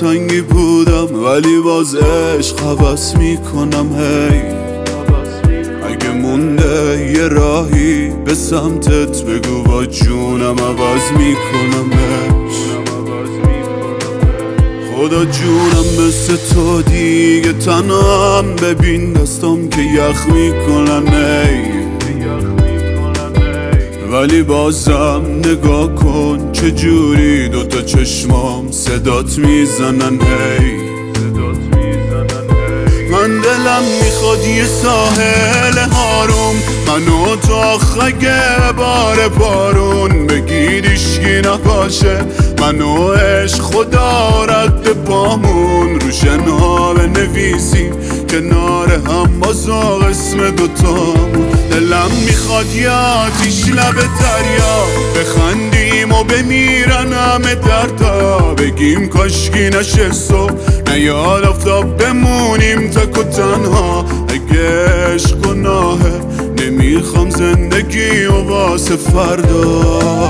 دلتنگی بودم ولی باز عشق حوض میکنم. هی اگه مونده یه راهی به سمتت بگو با جونم عوض میکنمش. خدا جونم مثل تو دیگه تنهام، ببین دستام که یخ میکنن. ولی بازم نگاه کن چجوری دوتا چشمام صدات میزنن. هی من دلم میخواد یه ساحل هاروم، منو تو آخه بار بارون بگید اشکی نباشه، منو عشق خدا رد پامون رو شنها بنویسیم کنار هم باز اسم دوتامون. دلم میخواد یه آتیش لب دریا بخندیم و بمیرن همه دردا، بگیم کاشکی نشه صبح نیاد آفتاب بمونیم تک و تنها. اگه عشق گناهه نمیخوام زندگی و واسه فردا.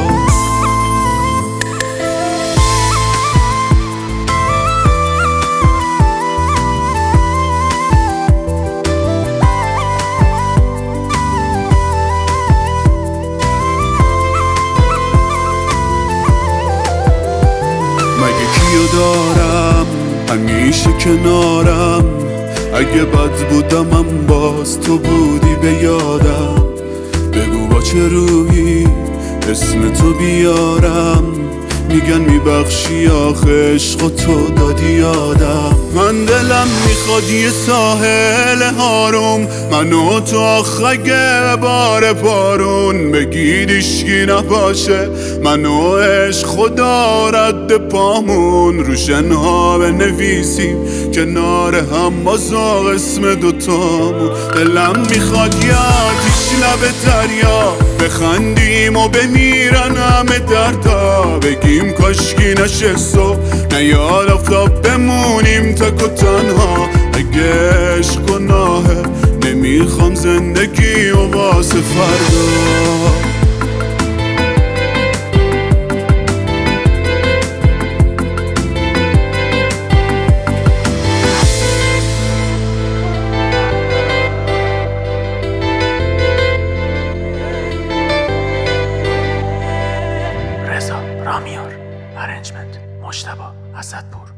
مگه کیو دارم همیشه کنارم، اگه بد بودم باز تو بودی به یادم. بگو با چه روحی اسم تو بیارم، میگن میبخشی آخه عشق و تو دادی یادم. من دلم میخواد یه ساحل هاروم، منو تو آخه بار بارون بگید اشکی نباشه، منو عشق خدا رد پامون رو شنها بنویسیم کنار هم باز اسم دوتامون. دلم میخواد یه آتیش لب دریا بخندیم و بمیرن همه دردا، بگیم کاشکی نشه صبح نیاد آفتاب بمونیم تک و تنها. اگه عشق گناهه نمیخوام زندگی و واسه فردا. رامیار ارنجمنت مجتبی اسدپور.